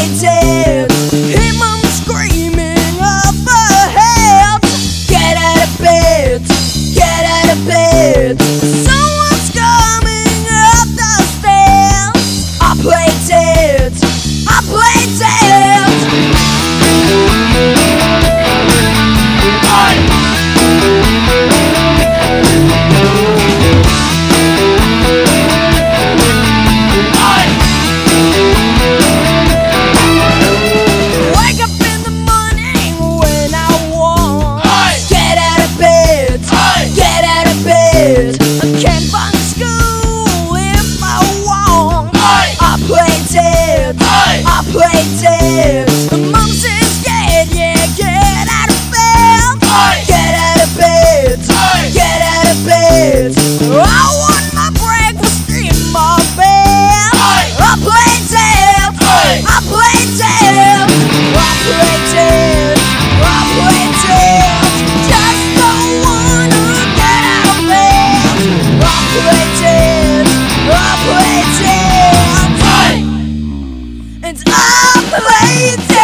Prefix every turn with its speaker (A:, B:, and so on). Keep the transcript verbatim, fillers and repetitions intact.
A: operated. Hear mom screaming up ahead. Get out of bed, get out of bed. Someone's coming up the stairs. Operated, operated. I can't find school if I want. Operated, operated. Mom says, yeah, yeah, get out of bed. Get out of bed, get out of bed. I want my breakfast in my bed. Operated, operated, operated, operated. Just don't wanna get out of bed. Operated, operated, and operated.